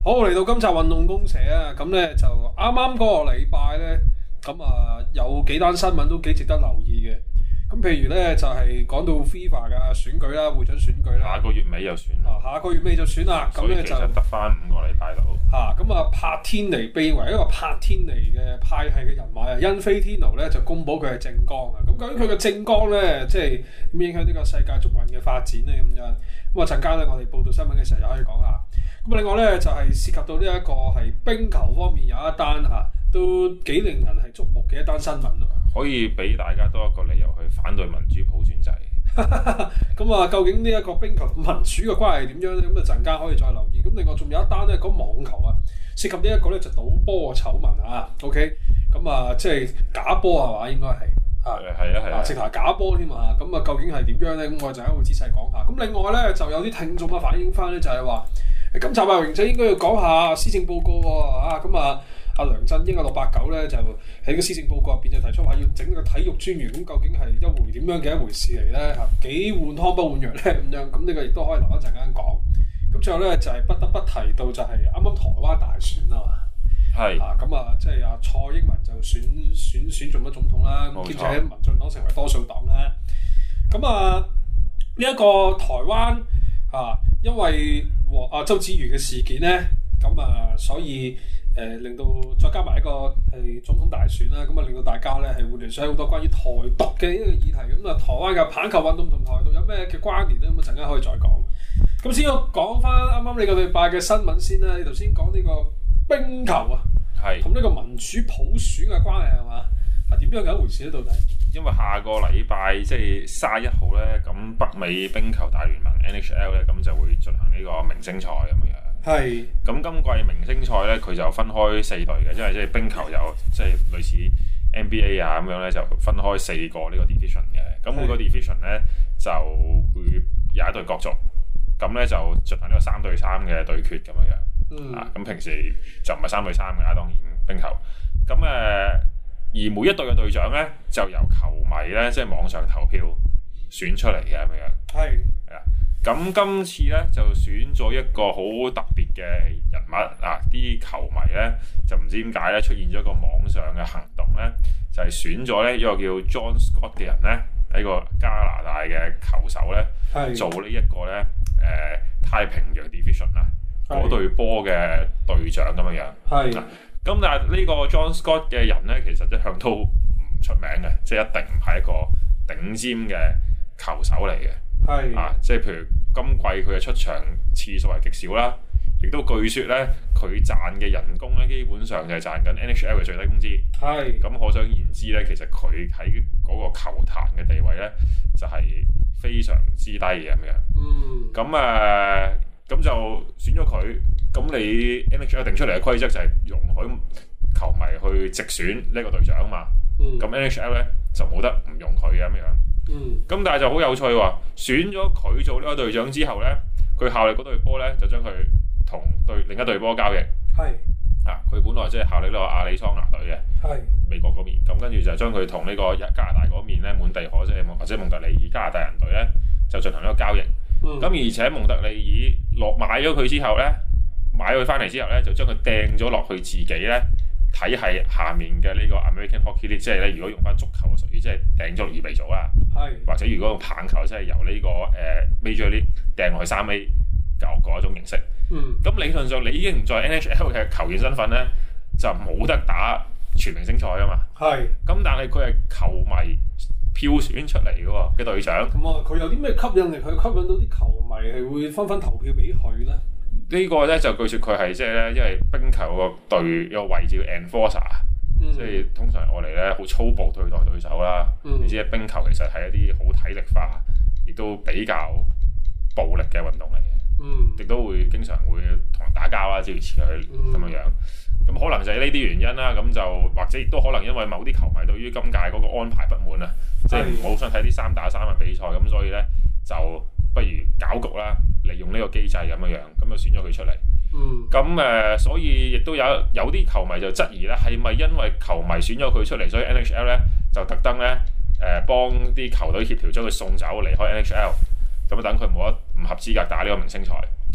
好，嚟到今集運動公社啊，咁咧就啱啱嗰個禮拜咧，咁有幾單新聞都幾值得留意嘅。咁譬如咧就係講到 FIFA 嘅選舉啦，會長選舉啦， 下個月尾就選啦。 下個月尾就選啦，咁咧就得翻5個禮拜到。 咁柏天尼被為一個柏天尼嘅派系嘅人馬啊，因菲天奴咧就公佈佢嘅政綱啊。咁究竟佢嘅政綱咧，即係點影響呢個世界足運嘅發展咧？咁樣咁陣間咧，我哋報道新聞嘅時候又可以講下。咁另外咧就係涉及到呢一個係冰球方面有一單都幾令人係矚目嘅一單新聞啊！ 可以俾大家多一個理由去反對民主普選制。 咁究竟呢一個冰球民主嘅關係點樣咧？咁陣間可以再留意。咁另外仲有一單咧，講網球涉及呢一個咧就賭波嘅醜聞OK，咁即係假波係嘛？應該係係啊， 直頭係假波添啊！咁究竟係點樣咧？咁我陣間會仔細講下。咁另外咧就有啲聽眾反映翻咧，就係話今集榮仔應該要講下施政報告喎。阿梁振英689咧就喺個施政報告入邊就提出話要整個體育專員，咁究竟係一回點樣嘅一回事嚟咧？幾換湯不換藥咧咁樣，咁呢個亦都可以留一陣間講。咁最後咧就係不得不提到就係啱啱台灣大選啊嘛。係咁即係蔡英文就選做咗總統啦，兼且民進黨成為多數黨啦。咁呢一個台灣因為周子瑜嘅事件咧，咁所以令到再加埋一個係總統大選啦，咁令到大家咧係會聯想好多關於台獨嘅呢個議題。咁台灣嘅棒球運動同台獨有咩嘅關聯咧？咁陣間可以再講。咁先要講翻啱啱你個禮拜嘅新聞先啦。你頭先講呢個冰球同呢個民主普選嘅關係係嘛？點樣嘅一回事咧？到底？ 因為下個禮拜即係31號咧，咁北美冰球大聯盟 NHL 咧，咁就會進行呢個明星賽咁樣。 係。咁今季明星賽咧，佢就分開4隊嘅，因為即係冰球有即係類似 NBA 咁樣咧，就分開4個呢個 division 嘅。咁每個 division 咧就會有一隊角逐，咁咧就進行呢個3對3嘅對決咁樣。咁平時就唔係3對3嘅，當然冰球。咁而每一隊嘅隊長咧，就由球迷咧即係網上投票選出嚟嘅咁樣。係啊。咁今次咧就選咗一個好特別嘅人物啲球迷咧就唔知點解咧出現咗一個網上嘅行動咧，就係選咗咧一個叫 John Scott 嘅人咧喺個加拿大嘅球手咧做呢一個咧太平洋 division 嗰隊波嘅隊長咁樣。係。咁但係呢個 John Scott 嘅人咧，其實一向都唔出名嘅，即係一定唔係一個頂尖嘅球手嚟嘅。係即係譬如今季佢嘅出場次數係極少啦，亦都據說咧佢賺嘅人工咧基本上就係賺緊 NHL 嘅最低工資。係咁可想而知咧，其實佢喺嗰個球壇嘅地位咧就係非常之低嘅咁樣。咁就選咗佢。咁你 NHL 定出嚟嘅規則就係容許球迷去直選呢個隊長嘛。咁 NHL 咧就冇得唔用佢嘅咁樣。咁但係就好有趣喎，選咗佢做呢個隊長之後咧，佢效力嗰隊波咧就將佢同另一隊波交易。係佢本來即係效力呢個亞利桑那隊嘅，係美國嗰邊。咁跟住就將佢同呢個加拿大嗰邊咧滿地可即係或者蒙特利爾加拿大人隊咧就進行呢個交易。咁而且蒙特利爾買咗佢之後咧，買佢翻嚟之後咧，就將佢掟咗落去自己咧體系下面嘅呢個 American Hockey League， 即係咧如果用翻足球嘅術語，即係掟咗落預備組啦。係。或者如果用棒球，即係由呢個Major League 掟落去3A 嗰一種形式。咁理論上你已經唔再 NHL 嘅球員身份咧，就冇得打全明星賽啊嘛。係。咁但係佢係球迷票選出嚟嘅隊長。咁佢有啲咩吸引力？佢吸引到啲球迷係會紛紛投票俾佢咧？ 呢個咧就據說佢係即係咧，因為冰球個隊有個位置叫 enforcer，即係通常我哋咧好粗暴對待對手啦。你知冰球其實係一啲好體力化，亦都比較暴力嘅運動嚟嘅。亦都會經常會同人打交啦，諸如此類咁樣。咁可能就係呢啲原因啦。咁就或者亦都可能因為某啲球迷對於今屆嗰個安排不滿啊，即係唔好想睇啲3打3嘅比賽，咁所以咧就不如搞局啦，利用呢個機制咁樣，咁就選咗佢出嚟。咁所以亦都有啲球迷就質疑咧，係咪因為球迷選咗佢出嚟，所以 NHL 咧就特登咧幫啲球隊協調將佢送走離開 NHL，咁等佢冇得唔合資格打呢個明星賽。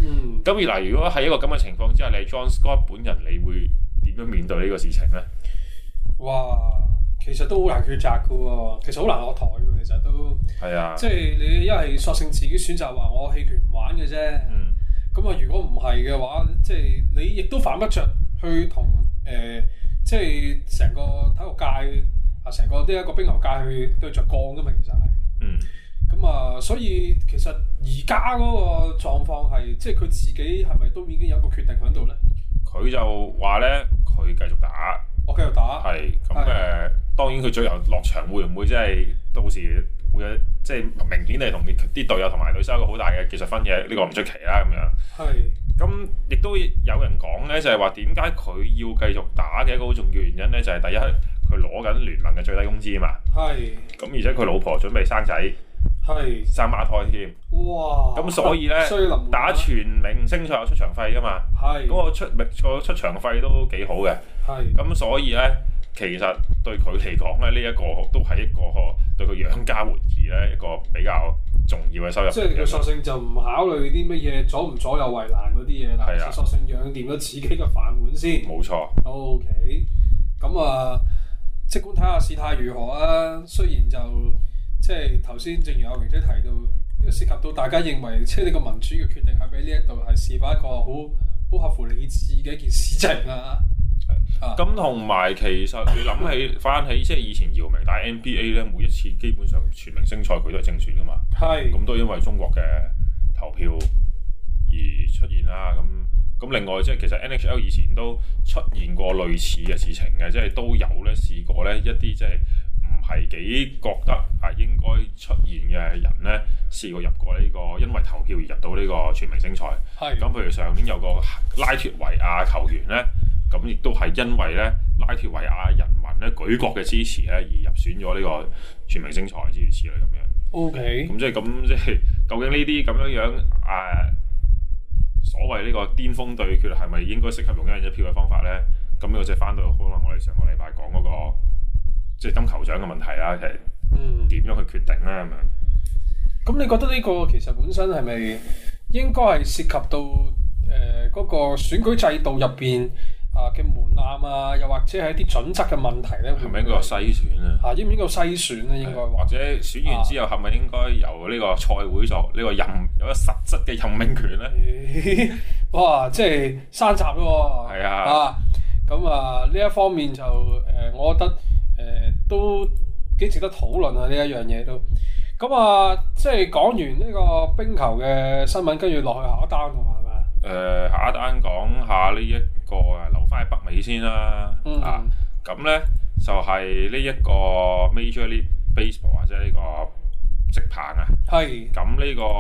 咁而嗱，如果喺一個咁嘅情況之下，你係 John Scott 本人，你會點樣面對呢個事情咧？ 哇，其實都好難抉擇㗎喎，其實好難落台㗎，其實都係啊， 即係你一係索性自己選擇話我棄權唔玩嘅啫。咁啊，如果唔係嘅話，即係你亦都犯不着去同即係成個體育界啊，成個呢一個冰球界去對着幹㗎嘛，其實係。咁啊，所以其實而家嗰個狀況係，即係佢自己係咪都已經有一個決定喺度咧？ 佢就話咧，佢繼續打， 我繼續打。 係咁當然佢最後落場會唔會即係到時會有即係明顯地同啲隊友同埋對手有一個好大嘅技術分野，呢個唔出奇啦咁樣。 係。 咁亦都有人講咧，就係話點解佢要繼續打嘅一個好重要原因咧，就係第一佢攞緊聯盟嘅最低工資啊嘛。係。咁而且佢老婆準備生仔。係生孖胎添，哇！咁所以咧打全明星賽有出場費噶嘛，係嗰個出場費都幾好嘅，係咁所以咧，其實對佢嚟講咧，呢一個都係一個對佢養家活兒咧一個比較重要嘅收入。即係佢索性就唔考慮啲乜嘢左右為難嗰啲嘢啦，係啊，索性養掂咗自己嘅飯碗先。冇錯。OK， 咁啊，即管睇下事態如何啊。雖然就即係頭先，正如阿榮姐提到，涉及到大家認為，即係呢個民主嘅決定係俾呢一度係是否一個好合乎理智嘅一件事情啊？係。咁同埋其實你諗起翻起，即係以前姚明打 NBA 咧，每一次基本上全明星賽佢都係正選噶嘛。係。咁都因為中國嘅投票而出現啦。咁另外即係其實 NHL 以前都出現過類似嘅事情嘅，即係都有咧試過咧一啲即係。係幾覺得係應該出現嘅人咧，試過入過呢個，因為投票而入到呢個全明星賽。係。咁譬如上年有個拉脫維亞球員咧，咁亦都係因為咧拉脫維亞人民咧舉國嘅支持咧而入選咗呢個全明星賽諸如此類咁樣。OK。咁即係究竟呢啲咁樣所謂呢個巔峰對決係咪應該適合用一人一票嘅方法咧？咁呢個即係翻到可能我哋上個禮拜講嗰個。即係金球獎嘅問題啦，其實點樣去決定咧咁樣？咁你覺得呢個其實本身係咪應該係涉及到嗰個選舉制度入邊嘅門檻啊，又或者係一啲準則嘅問題咧？係咪應該有篩選咧？應唔應該有篩選咧？應該或者選完之後係咪應該由呢個賽會作呢個有一實質嘅任命權咧？哇！即係山集咯喎。係啊。咁呢一方面就我覺得。都幾值得討論啊！呢一樣嘢都咁即係講完呢個冰球嘅新聞，跟住落去下一單同埋係咪？下一單講下呢一個留翻喺北美先啦。咁咧就係呢一個 Major League Baseball 或者呢個職棒啊。係。咁呢個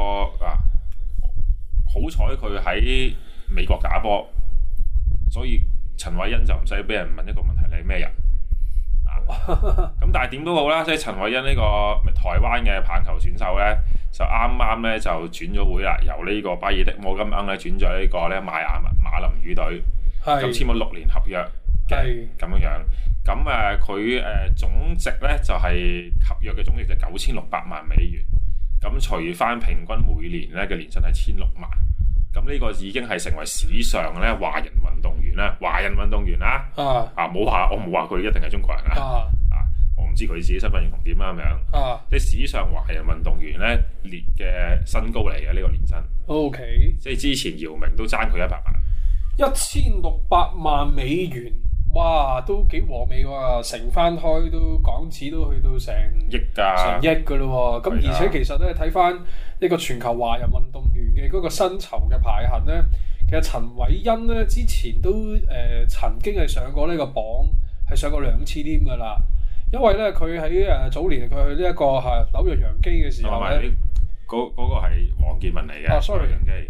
好彩佢喺美國打波，所以陳偉殷就唔使俾人問一個問題，你係咩人？咁但係點都好啦，即係陳偉殷呢個台灣嘅棒球選手咧，就啱啱咧就轉咗會啦，由呢個巴爾的摩金鶯咧轉咗呢個咧馬林魚隊，咁簽咗6年合約嘅咁樣。咁佢總值咧就係合約嘅總值就9600萬美元，咁除翻平均每年咧嘅年薪係16萬。咁呢個已經係成為史上咧華人運動員啦，冇話我冇話佢一定係中國人我唔知佢自己身份認同點啦咁樣。即係史上華人運動員咧列嘅新高嚟嘅呢個年薪。OK， 即係之前姚明都爭佢100萬，1600萬美元，哇，都幾和味喎！乘翻開都港紙都去到成億㗎，成億㗎咯喎。咁而且其實咧睇翻呢個全球華人運動員嘅嗰個薪酬嘅排行咧，其實陳偉殷咧之前都曾經係上過呢個榜，係上過2次添㗎啦。因為咧佢喺早年佢去呢一個係紐約洋基嘅時候咧，嗰個係黃建文嚟嘅。sorry， 洋基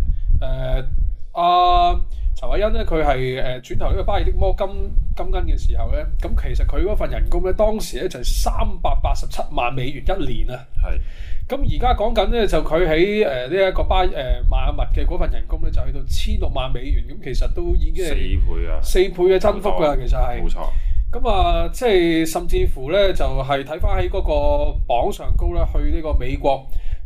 陳偉殷咧，佢係轉投呢個巴爾的摩金鶯嘅時候咧，咁其實佢嗰份人工咧，當時咧就係387萬美元一年啊。係。咁而家講緊咧，就佢喺呢一個邁阿密嘅嗰份人工咧，就去到16萬美元，咁其實都已經係4倍啊，4倍嘅增幅㗎，其實係。冇錯。咁即係甚至乎咧，就係睇翻喺嗰個榜上高咧，去呢個美國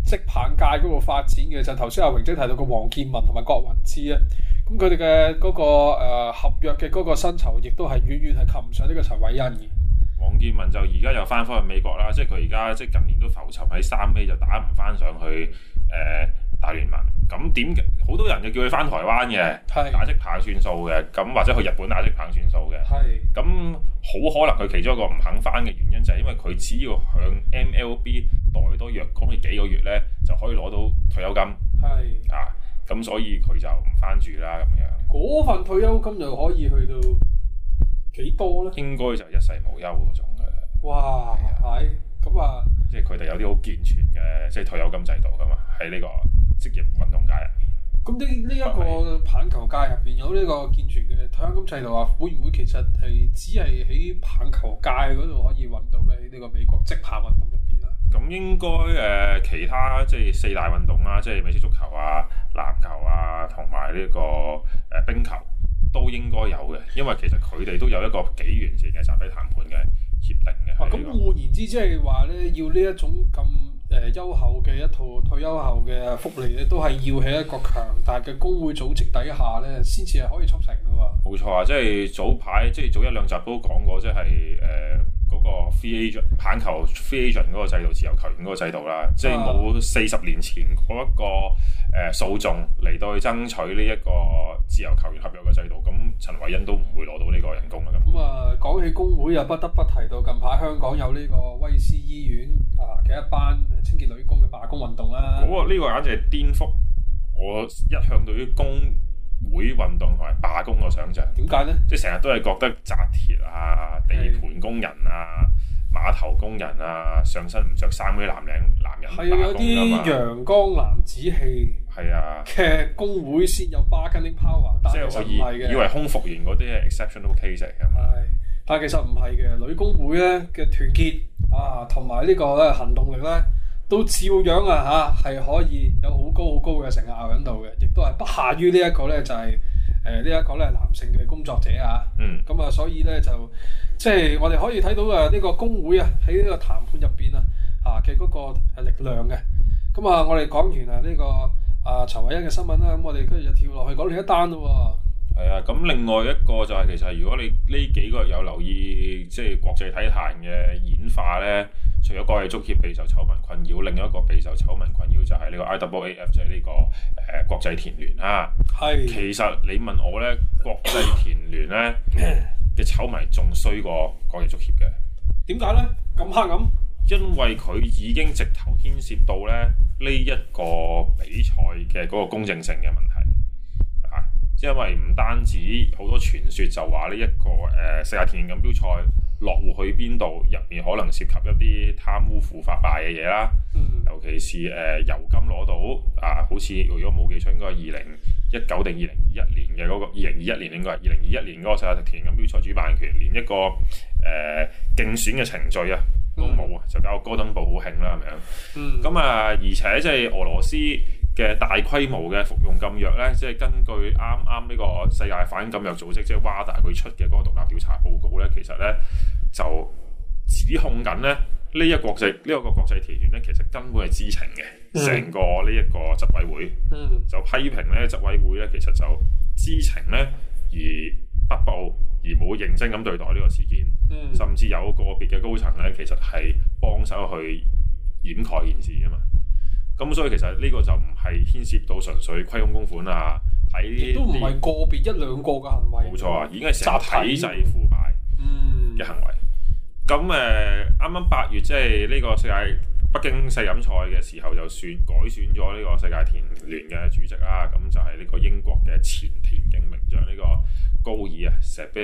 職棒界嗰度發展嘅，就頭先阿榮姐提到個黃建文同埋郭雲芝咧，咁佢哋嘅嗰個合約嘅嗰個薪酬，亦都係遠遠係及唔上呢個陳偉恩嘅。 黃建文就而家又翻返去美國啦，即係佢而家即係近年都浮沉喺3A，就打唔翻上去大聯盟。咁點好多人就叫佢翻台灣嘅，打職棒算數嘅，咁或者去日本打職棒算數嘅。咁好可能佢其中一個唔肯翻嘅原因就係因為佢只要向 MLB 代多若干嘅幾個月咧，就可以攞到退休金。咁所以佢就唔翻住啦咁樣。 嗰份退休金又可以去到幾多咧？ 應該就一世無憂嗰種嘅。 哇！咁啊， 即係佢哋有啲好健全嘅即係退休金制度噶嘛，喺呢個職業運動界入面。咁呢一個棒球界入邊有呢個健全嘅退休金制度啊，會唔會其實係只係喺棒球界嗰度可以揾到咧？喺呢個美國職棒運動入邊啊？ 咁應該其他即係4大運動啦，即係美式足球啊、籃球啊，同埋呢個冰球都應該有嘅，因為其實佢哋都有一個幾完善嘅集體談判嘅協定嘅。 咁換言之，即係話咧，要呢一種咁優厚嘅一套退休後嘅福利咧，都係要喺一個強大嘅工會組織底下咧，先至係可以促成㗎喎。 冇錯啊，即係早排即係早1、2集都講過，即係嗰個 free agent 棒球 free agent 嗰個制度，自由球員嗰個制度啦，即係冇40年前嗰一個訴訟嚟到去爭取呢一個自由球員合約嘅制度，咁陳偉恩都唔會攞到呢個人工啦。 咁講起工會又不得不提到近排香港有呢個威斯醫院嘅一班清潔女工嘅罷工運動啦。 呢個簡直係顛覆我一向對於工會運動同埋罷工嘅想像。 點解咧？即係成日都係覺得紮鐵啊、地盤工人啊、碼頭工人啊，上身唔着衫嗰啲男人係有啲陽光男子氣嘅工會先有 bargaining power，但係其實唔係嘅。 以為空服員嗰啲係 exceptional case 嚟㗎嘛。 但係其實唔係嘅，女工會咧嘅團結同埋呢個咧行動力咧，都照樣係可以有好高嘅成效喺度嘅，亦都係不下於呢一個咧就係呢一個咧男性嘅工作者啊。咁所以咧就即係我哋可以睇到呢個工會喺呢個談判入邊嘅嗰個力量嘅。咁我哋講完呢個陳偉恩嘅新聞啦，咁我哋跟住就跳落去講另一單咯喎。 係啊，咁另外一個就係其實如果你呢幾個月有留意即係國際體壇嘅演化咧，除咗國際足協備受醜聞困擾，另一個備受醜聞困擾就係呢個 IAAF， 即係呢個國際田聯啦。其實你問我咧，國際田聯咧嘅醜聞仲衰過國際足協嘅。 點解咧？咁黑暗？ 因為佢已經直頭牽涉到咧呢一個比賽嘅嗰個公正性嘅問題。因為唔單止好多傳說就話呢一個世界田徑錦標賽落戶去邊度，入面可能涉及一啲貪污腐敗嘅嘢啦。尤其是油金攞到好似如果冇記錯應該係2019定2021年嘅嗰個2021年應該係2021年嗰個世界田徑錦標賽主辦權，連一個競選嘅程序都冇就搞到哥登堡好興啦咁樣。咁而且即係俄羅斯嘅大規模嘅服用禁藥咧，即係根據啱呢個世界反禁藥組織即係 WADA 佢出嘅嗰個獨立調查報告咧，其實咧就指控緊咧呢一個國際田聯咧，其實根本係知情嘅，成個呢一個執委會就批評咧執委會咧其實就知情咧而不報而冇認真咁對待呢個事件，甚至有個別嘅高層咧其實係幫手去掩蓋件事啊嘛。咁所以其實呢個就唔係牽涉到純粹虧空公款喺都唔係個別1、2個嘅行為。 冇錯已經係成個體制腐敗嘅行為。咁啱啱8月即係呢個北京世錦賽嘅時候就改選咗呢個世界田聯嘅主席啦。咁就係呢個英國嘅前田徑名將呢個高爾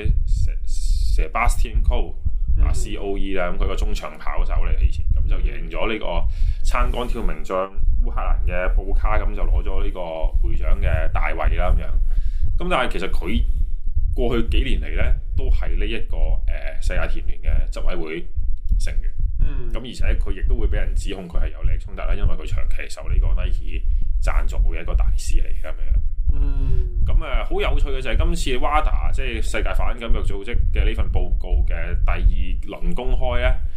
Sebastian Coe COE 啦。咁佢個中長跑手嚟以前，咁就贏咗呢個撐桿跳名將烏克蘭嘅布卡，咁就攞咗呢個會長嘅大位啦咁樣。咁但係其實佢過去幾年嚟咧，都係呢一個世界田聯嘅執委會成員。咁而且佢亦都會俾人指控佢係有利益衝突啦，因為佢長期受呢個 Nike 贊助嘅一個大使嚟嘅咁樣。咁好有趣嘅就係今次 WADA 即係世界反禁藥組織嘅呢份報告嘅第2輪公開咧。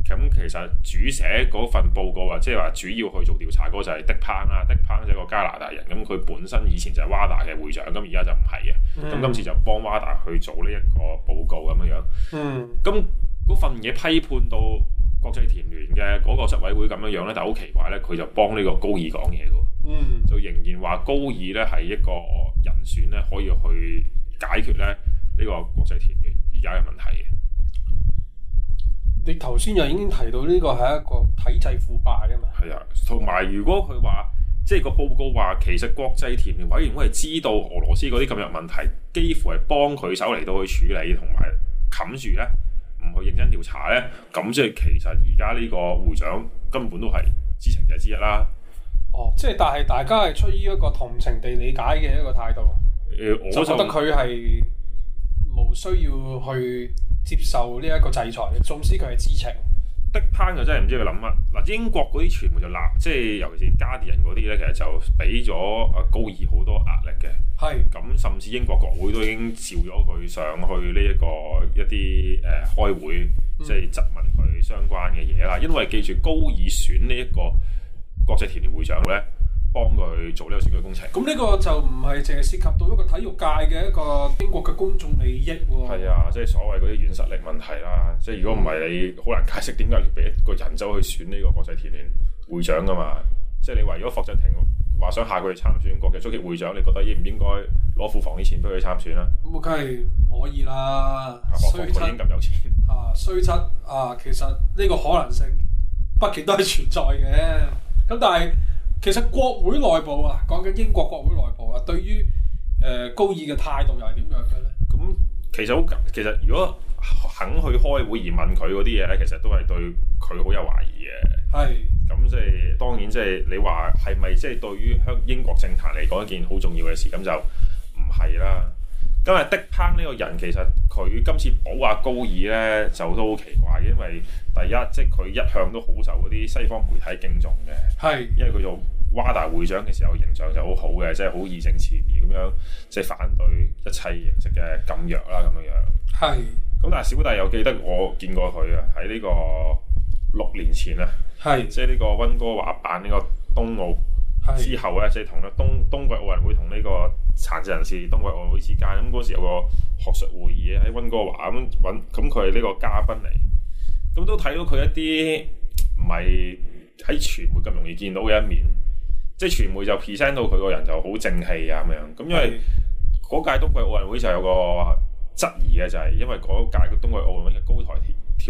咁其實主寫嗰份報告啊，即係話主要去做調查嗰個就係迪彭啦。迪彭就係一個加拿大人，咁佢本身以前就係 WADA 嘅會長，咁而家就唔係嘅。咁今次就幫 WADA 去做呢一個報告咁樣。咁嗰份嘢批判到國際田聯嘅嗰個執委會咁樣樣咧，但係好奇怪咧，佢就幫呢個高爾講嘢嘅喎。就仍然話高爾咧係一個人選咧，可以去解決咧呢個國際田聯而家嘅問題嘅。 你頭先又已經提到呢個係一個體制腐敗啊嘛。 係啊，同埋如果佢話即係個報告話，其實國際田聯委員會係知道俄羅斯嗰啲禁藥問題，幾乎係幫佢手嚟到去處理，同埋冚住咧，唔去認真調查咧，咁即係其實而家呢個會長根本都係知情者之一啦。 即係但係大家係出於一個同情地理解嘅一個態度。我就覺得佢係無需要去接受呢一個制裁，縱使佢係知情。 迪彭就真係唔知佢諗乜。嗱，英國嗰啲傳媒就鬧，即係尤其是加啲人嗰啲咧，其實就俾咗高爾好多壓力嘅。 係。咁甚至英國國會都已經召咗佢上去呢一啲開會，即係質問佢相關嘅嘢啦。因為記住高爾選呢一個國際田聯會長咧，幫佢做呢個選舉工程。咁呢個就唔係淨係涉及到一個體育界嘅一個英國嘅公眾利益喎。 係啊，即係所謂嗰啲軟實力問題啦。即係如果唔係你好難解釋點解你俾一個人走去選呢個國際田聯會長噶嘛？即係你話如果霍震霆話想下個月參選國際足協會長，你覺得應唔應該攞庫房啲錢俾佢參選啊？ 咁梗係唔可以啦。 佢已經咁有錢雖則其實呢個可能性畢竟都係存在嘅。咁但係其實國會內部講緊英國國會內部對於高爾嘅態度又係點樣嘅咧？ 咁其實如果肯去開會而問佢嗰啲嘢咧，其實都係對佢好有懷疑嘅。係。咁即係當然即係你話係咪即係對於英國政壇嚟講一件好重要嘅事，咁就唔係啦。今日迪彭呢個人其實佢今次保阿高爾咧就都好奇怪嘅，因為第一即係佢一向都好受嗰啲西方媒體敬重嘅。係。因為佢做WADA會長嘅時候形象就好好嘅，即係好義正詞嚴咁樣，即係反對一切形式嘅禁藥啦咁樣樣。係。咁但係小弟又記得我見過佢啊，喺呢個6年前啊，即係呢個溫哥華辦呢個冬奧之後咧，即係同咧冬季奧運會同呢個殘疾人士冬季奧運會之間，咁嗰時有個學術會議喺溫哥華咁揾，咁佢係呢個嘉賓嚟，咁都睇到佢一啲唔係喺傳媒咁容易見到嘅一面，即係傳媒就 present 到佢個人就好正氣啊咁樣，咁因為嗰屆冬季奧運會就有個質疑嘅就係因為嗰屆嘅冬季奧運會嘅高台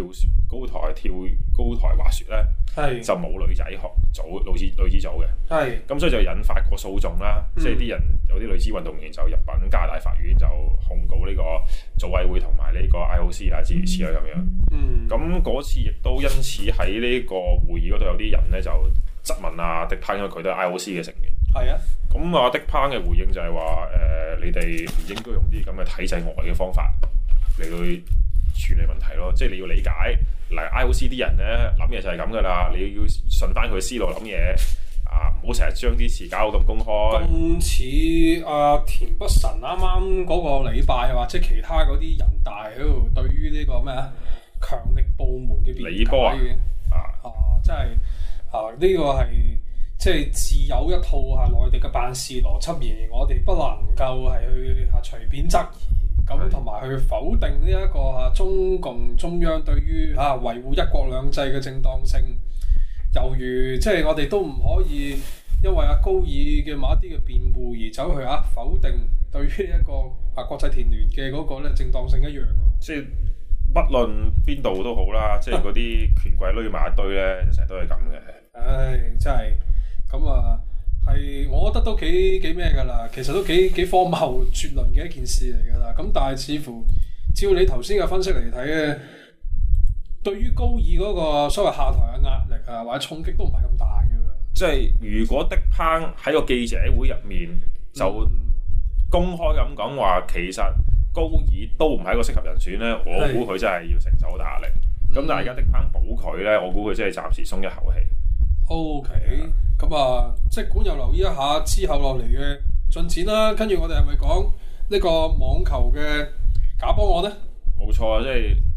滑雪咧，就冇女仔學組女子組嘅，咁所以就引發過訴訟啦。即係啲人有啲女子運動員就入稟加拿大法院就控告呢個組委會同埋呢個 IOC 啦，諸如此類咁樣。咁嗰次亦都因此喺呢個會議嗰度有啲人咧就質問迪彭，因為佢都係 IOC 嘅成員。係啊。咁迪彭嘅回應就係話你哋唔應該用啲咁嘅體制外嘅方法嚟去處理問題咯，即係你要理解嗱 IOC 啲人咧諗嘢就係咁噶啦，你要順翻佢思路諗嘢唔好成日將啲詞搞到咁公開。咁似田北辰啱啱嗰個禮拜或者其他嗰啲人大喺度對於呢個咩強力部門嘅辯解李波即係呢個係即係自有一套內地嘅辦事邏輯，而我哋不能夠係去隨便質疑。咁同埋去否定呢一個中共中央對於維護一國兩制嘅正當性，猶如即係我哋都唔可以因為高爾嘅某一啲嘅辯護而走去否定對於一個國際田聯嘅嗰個咧正當性一樣。 即係不論邊度都好啦，即係嗰啲權貴攏埋一堆咧，成日都係咁嘅。唉， 真係咁係，我覺得都幾咩㗎啦，其實都幾荒謬絕倫嘅一件事嚟㗎啦。咁但係似乎照你頭先嘅分析嚟睇咧，對於高爾嗰個所謂下台嘅壓力或者衝擊都唔係咁大嘅。 即係如果迪彭喺個記者會入面就公開咁講話，其實高爾都唔係一個適合人選咧，我估佢真係要承受好大壓力。咁但係而家迪彭保佢咧，我估佢真係暫時鬆一口氣。OK。咁即管又留意一下之後落嚟嘅進展啦。跟住我哋係咪講呢個網球嘅假波案呢？冇錯，即係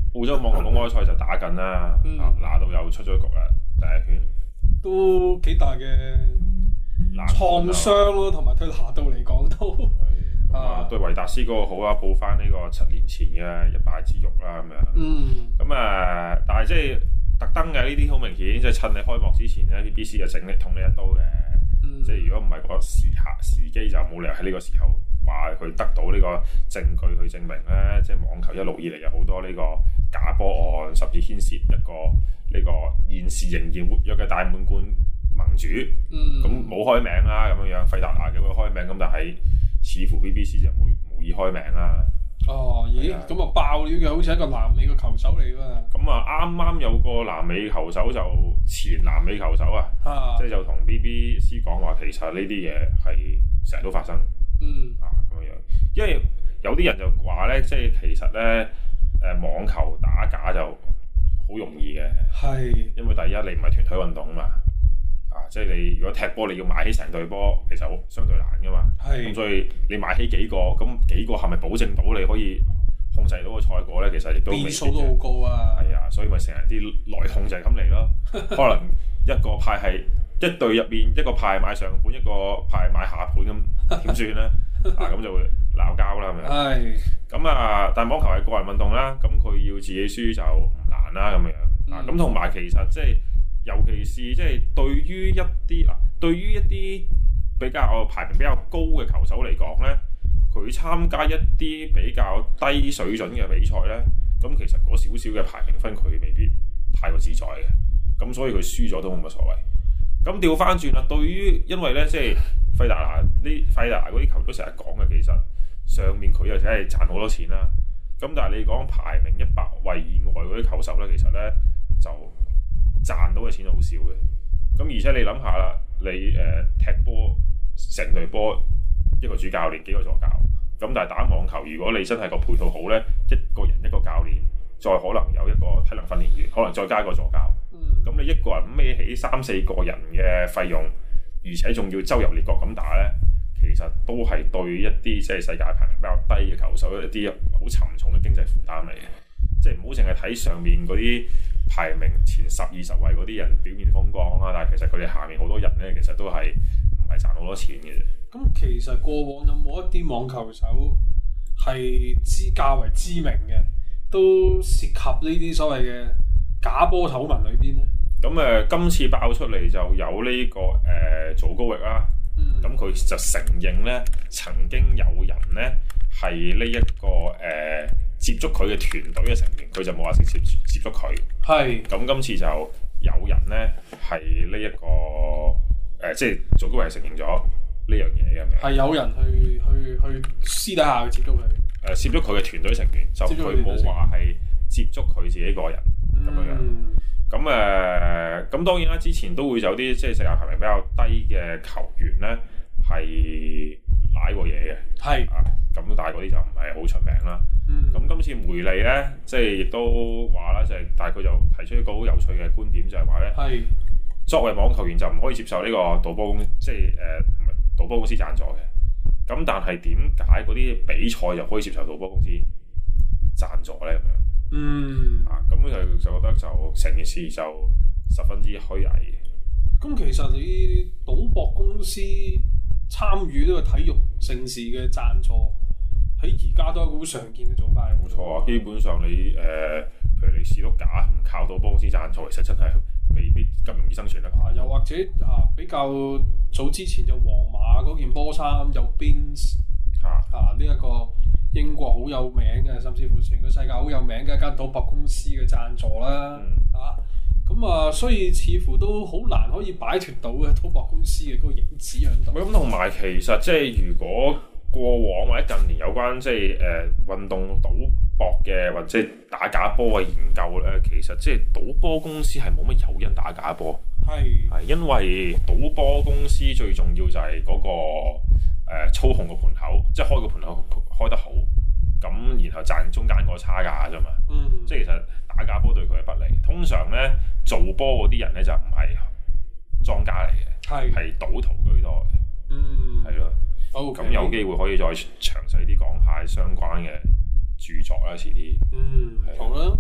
澳洲網球公開賽就打緊啦，拿到又出咗局啦，第一圈都幾大嘅創傷咯，同埋對拿度嚟講都對維達斯嗰個好啊，報翻呢個7年前嘅一敗之辱啦咁樣。咁但係即係特登嘅呢啲好明顯，即係趁你開幕之前咧，BBC 就整你捅你一刀嘅。即係如果唔係個時機，就冇理由喺呢個時候話佢得到呢個證據去證明咧。即係網球一路以嚟有好多呢個假波案，甚至牽涉一個呢個現時仍然活躍嘅大滿貫盟主。咁冇開名啦，咁樣費達拿叫佢開名，咁但係似乎 BBC 就無意開名啦。 咦？咁啊爆料嘅，好似一個南美嘅球手嚟㗎嘛。 咁啱啱有個南美球手就前南美球手即係就同 BBC 講話，其實呢啲嘢係成日都發生。咁樣，因為有啲人就話咧，即係其實咧網球打假就好容易嘅。因為第一你唔係團體運動啊嘛。即係你如果踢波，你要買起成隊波，其實相對難噶嘛。咁所以你買起幾個，咁幾個係咪保證到你可以控制到個賽果咧？其實亦都變數都好高啊。 所以咪成日啲內訌就係咁嚟咯。可能一個派係一隊入面一個派買上盤，一個派買下盤，咁點算咧？咁就會鬧交啦，係咪？咁但係網球係個人運動啦，咁佢要自己輸就唔難啦，咁樣。咁同埋其實即係。尤其是即係對於一啲比較排名比較高嘅球手嚟講咧，佢參加一啲比較低水準嘅比賽咧，咁其實嗰少少嘅排名分佢未必太過自在嘅，咁所以佢輸咗都冇乜所謂。咁調翻轉啦，對於因為咧即係費達拿嗰啲球都成日講嘅，其實上面佢又真係賺好多錢啦。咁但係你講排名100位以外嗰啲球手咧，其實咧就賺到嘅錢好少嘅。咁而且你諗下啦，你踢波成隊波一個主教練幾個助教，咁但係打網球，如果你真係個配套好咧，一個人一個教練，再可能有一個體能訓練員，可能再加一個助教，咁你一個人孭起3-4個人嘅費用，而且仲要周遊列國咁打咧，其實都係對一啲即係世界排名比較低嘅球手一啲好沉重嘅經濟負擔嚟嘅。即係唔好淨係睇上面嗰啲排名前10、20位嗰啲人表面風光啦，但係其實佢哋下面好多人咧，其實都係唔係賺好多錢嘅啫。 咁其實過往有冇一啲網球手係較為知名嘅，都涉及呢啲所謂嘅假波醜聞裏邊咧？ 咁今次爆出嚟就有呢個祖高域啦。咁佢就承認咧，曾經有人咧係呢一個接觸佢嘅團隊嘅成員，佢就冇話直接接觸佢。咁今次就有人咧係呢一個即係祖高域係承認咗呢樣嘢咁樣。係有人去私底下去接觸佢。 接觸佢嘅團隊成員，就佢冇話係接觸佢自己個人咁樣。咁當然啦，之前都會有啲即係世界排名比較低嘅球員咧係舐過嘢嘅。咁但係嗰啲就唔係好出名啦。咁今次梅利咧，即係亦都話啦，就係但係佢就提出一個好有趣嘅觀點，就係話咧，作為網球員就唔可以接受呢個賭波公，即係賭波公司贊助嘅。咁但係點解嗰啲比賽就可以接受賭波公司贊助咧？咁樣咁佢就覺得就成件事就十分之虛偽嘅。 咁其實你賭博公司參與呢個體育盛事嘅贊助，喺而家都係一個好常見嘅做法。 冇錯啊，基本上你譬如你士碌架唔靠賭波公司贊助，其實真係未必咁容易生存得。 又或者比較早之前就皇馬嗰件波衫有 Benz 呢一個英國好有名嘅，甚至乎全個世界好有名嘅一間賭博公司嘅贊助啦。所以似乎都好難可以擺脫到嘅賭博公司嘅嗰個影子喺度。 咁同埋其實即係如果過往或者近年有關即係運動賭博嘅或者打假波嘅研究咧，其實即係賭波公司係冇乜誘因打假波。係因為賭波公司最重要就係嗰個操控個盤口，即係開個盤口開得好，咁然後賺中間個差價啫嘛。即係其實打假波對佢係不利。通常咧做波嗰啲人咧就唔係莊家嚟嘅，係賭徒居多嘅。係咯。咁有機會可以再詳細啲講下相關嘅著作啦，遲啲。 好啦。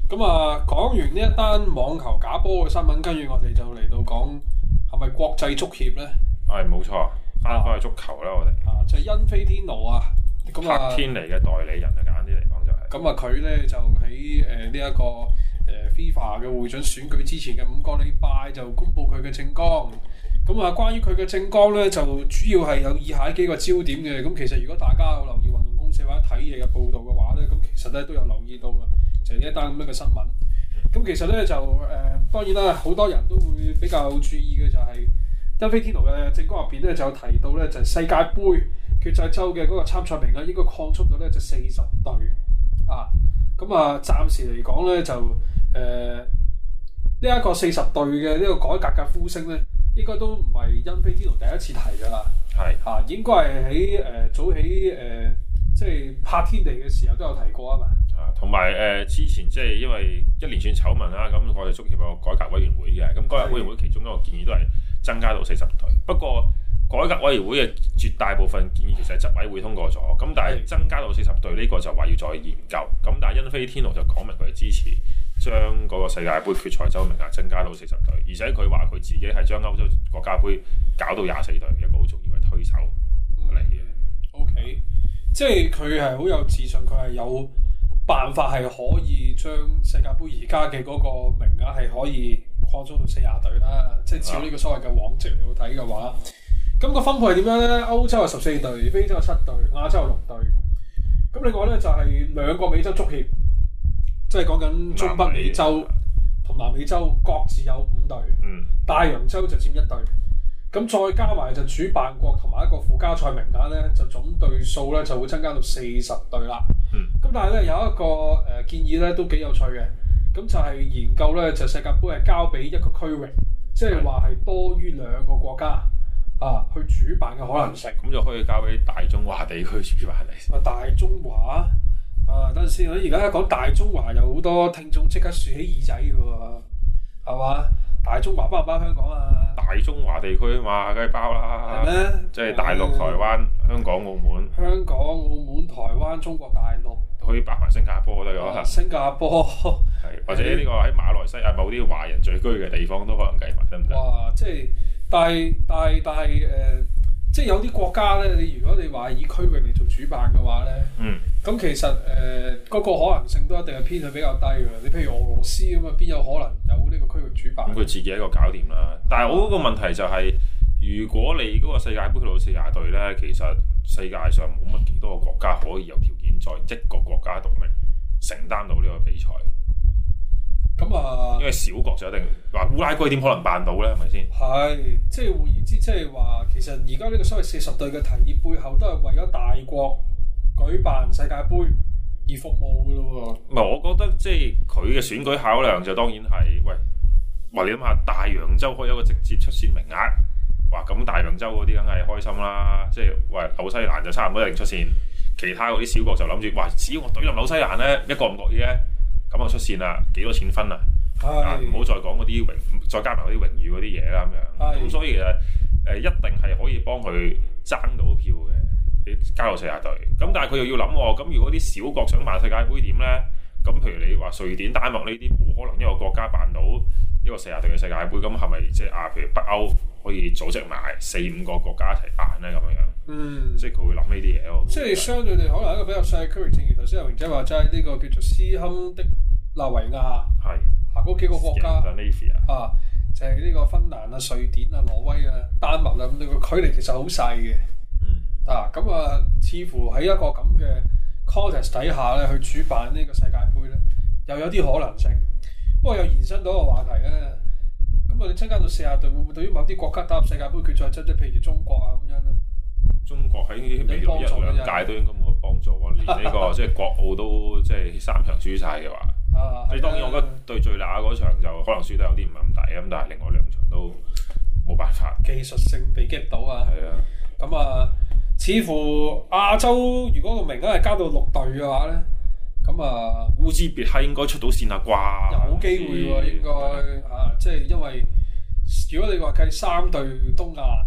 咁啊，講完呢一單網球假波嘅新聞，跟住我哋就嚟到講係咪國際足協咧？ 係冇錯，翻去足球啦，我哋就係恩菲天奴啊，咁啊， 柏天尼嘅代理人啊，簡單啲嚟講就係。 咁啊，佢咧就喺呢一個FIFA 嘅會長選舉之前嘅5個禮拜就公布佢嘅政綱。咁啊，關於佢嘅政綱咧，就主要係有以下幾個焦點嘅。咁其實如果大家有留意運動公社或者睇嘢嘅報導嘅話咧，咁其實咧都有留意到嘅，就係呢一單咁樣嘅新聞。咁其實咧就當然啦，好多人都會比較注意嘅就係恩菲天奴嘅政綱入邊咧就有提到咧，就係世界盃決賽周嘅嗰個參賽名額應該擴充到咧就40隊啊。咁啊，暫時嚟講咧就呢一個40隊嘅呢個改革嘅呼聲咧，應該都唔係恩菲天奴第一次提㗎啦。 係啊，應該係喺早喺即係柏天地嘅時候都有提過啊嘛。 同埋之前即係因為一連串醜聞啦，咁我哋足協有個改革委員會嘅，咁改革委員會其中一個建議都係增加到40隊。不過改革委員會嘅絕大部分建議其實係執委會通過咗，咁但係增加到40隊呢個就話要再研究。咁但係恩菲天奴就講明佢係支持將嗰個世界盃決賽周名額增加到40隊，而且佢話佢自己係將歐洲國家盃搞到24隊，一個好重要嘅推手嚟嘅。 OK， 即係佢係好有自信，佢係有辦法係可以將世界盃而家嘅嗰個名額係可以擴充到40隊啦。即係照呢個所謂嘅往績嚟到睇嘅話，咁個分配係點樣咧？歐洲係14隊，非洲係7隊，亞洲係6隊。咁另外咧就係2個美洲足協，即係講緊中北美洲同南美洲各自有5隊，大洋洲就佔1隊。咁再加埋就主辦國同埋一個附加賽名額咧，就總隊數咧就會增加到40隊啦。咁但係咧有一個建議咧都幾有趣嘅，咁就係研究咧就世界盃係交俾一個區域，即係話係多於2個國家啊去主辦嘅可能性。 咁就可以交俾大中華地區主辦嚟。 大中華等陣先，而家講大中華有好多聽眾即刻豎起耳仔嘅喎，係嘛？大中華包唔包香港啊？ 大中華地區嘛，梗係包啦。 係咩？ 即係大陸、台灣、香港、澳門。 香港、澳門、台灣、中國大陸。 可以包埋新加坡得㗎。 新加坡。 係，或者呢個喺馬來西亞某啲華人聚居嘅地方都可能計埋，得唔得？ 哇！即係，但係即係有啲國家咧，如果你話以區域嚟做主辦嘅話咧，咁其實嗰個可能性都一定係偏向比較低嘅。你譬如俄羅斯咁啊，邊有可能有呢個區域主辦？咁佢自己一個搞掂啦。但係我嗰個問題就係，如果你嗰個世界盃去到40隊咧，其實世界上冇乜幾多個國家可以有條件在一個國家獨立承擔到呢個比賽。 咁啊， 因為小國就一定話烏拉圭點可能辦到咧？係咪先？ 係，即係換言之，即係話其實而家呢個所謂40隊嘅提議背後都係為咗大國舉辦世界盃而服務㗎咯喎。 唔係，我覺得即係佢嘅選舉考量就當然係，喂，話你諗下大洋洲可以有一個直接出線名額，哇！咁大洋洲嗰啲梗係開心啦，即係喂紐西蘭就差唔多一定出線，其他嗰啲小國就諗住，哇！只要我懟冧紐西蘭咧，一個唔覺意咧。咁就出線啦，幾多錢分啊？唔好再講嗰啲再加埋嗰啲榮譽嗰啲嘢啦咁樣。咁所以其實一定係可以幫佢爭到票嘅，你加到40隊。咁但係佢又要諗喎，咁如果啲小國想辦世界盃點咧？咁譬如你話瑞典、丹麥呢啲冇可能一個國家辦到一個40隊嘅世界盃，咁係咪即係譬如北歐可以組織埋4-5個國家一齊辦咧咁樣？即係佢會諗呢啲嘢咯。 即係相對地可能一個比較細嘅區域，正如頭先阿榮仔話齋，呢個叫做斯堪的納維亞係嗰幾個國家就係呢個芬蘭啊、瑞典啊、挪威啊、丹麥啊，咁呢個距離其實好細嘅。咁似乎喺一個咁嘅 context 底下咧，去主辦呢個世界盃咧，又有啲可能性。不過又延伸到一個話題咧，咁你增加到40隊，會唔會對於某啲國家打入世界盃決賽周，即係譬如中國啊咁樣咧？ 中國喺未來1-2屆都應該冇乜幫助喎，連呢個即係國奧都即係3場輸晒嘅話。你當然我覺得對最乸嗰場就可能輸得有啲唔係咁抵，咁但係另外2場都冇辦法， 技術性被擊倒啊！ 係啊， 咁似乎亞洲如果個名額係加到6隊嘅話咧，咁烏茲別克應該出到線啦啩？ 有機會喎，應該即係因為如果你話計3隊東亞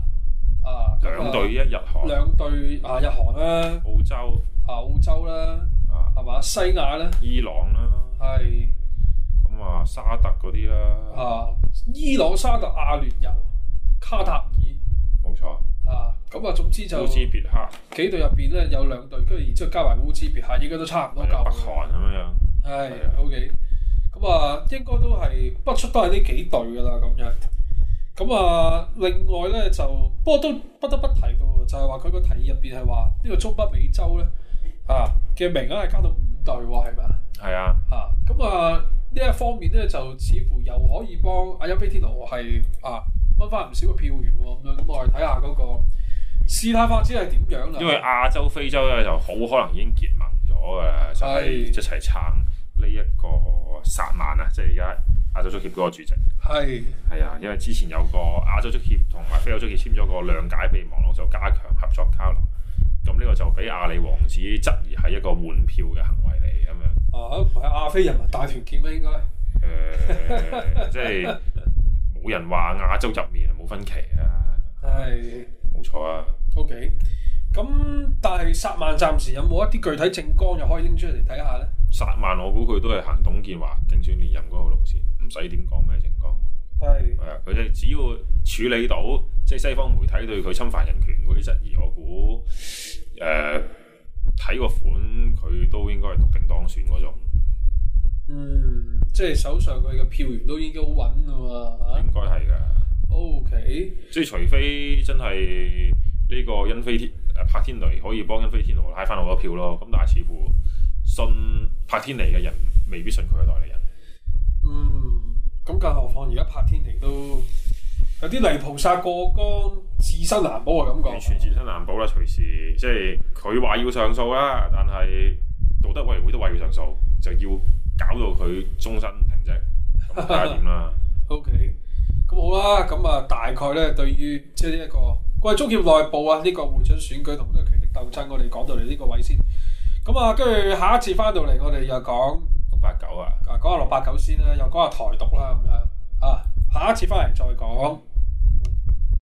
2隊日韓 ，2隊日韓啦， 澳洲啦，係嘛？西亞咧， 伊朗啦。 係沙特嗰啲啦， 伊朗、沙特、阿聯酋、卡塔爾， 冇錯。 咁總之就烏茲別克幾隊入邊咧有2隊，跟住然之後加埋烏茲別克，應該都差唔多夠。 北韓咁樣。 係 OK，咁應該都係不出都係呢幾隊㗎啦咁樣。咁另外咧就不過都不得不提到，就係話佢個提議入邊係話呢個中北美洲咧嘅名額係加到5隊喎，係咪啊？ 係啊。 呢一方面咧就似乎又可以幫阿因菲天奴係揾翻唔少嘅票源喎咁樣。咁我哋睇下嗰個事態發展係點樣啦。 因為亞洲、非洲咧就好可能已經結盟咗㗎啦，就係一齊撐呢一個薩曼啊，即係而家亞洲足協嗰個主席。係啊，因為之前有個亞洲足協同埋非洲足協簽咗個諒解備忘錄，就加強合作交流。咁呢個就俾阿里王子質疑係一個換票嘅行為嚟咁樣。 唔係亞非人民大團結咩？應該即係冇人話亞洲入面冇分歧啊。冇錯啊。 OK， 咁但係薩曼暫時有冇一啲具體政綱又可以拎出嚟睇下咧？ 薩曼我估佢都係行董建華競選連任嗰個路線，唔使點講咩政綱。係啊，佢哋只要處理到即係西方媒體對佢侵犯人權嗰啲質疑，我估睇個款佢都應該係篤定當選嗰種。 即係手上佢嘅票源都應該好穩㗎嘛。應該係㗎。 OK， 即係除非真係呢個柏天尼可以幫因菲天奴拉翻好多票咯，咁但係似乎信柏天尼嘅人未必信佢嘅代理人。 咁更何況而家柏天尼都有啲泥菩薩過江，自身難保嘅感覺。 完全自身難保啦，隨時即係佢話要上訴啦，但係道德委員會都話要上訴，就要搞到佢終身停職，咁睇下點啦。 OK， 咁好啦，咁大概咧對於即係呢一個國際足協內部呢個會長選舉同呢個權力鬥爭，我哋講到嚟呢個位先。咁跟住下一次翻到嚟，我哋又講 689啊， 講下689先啦，又講下台獨啦咁樣下一次翻嚟再講。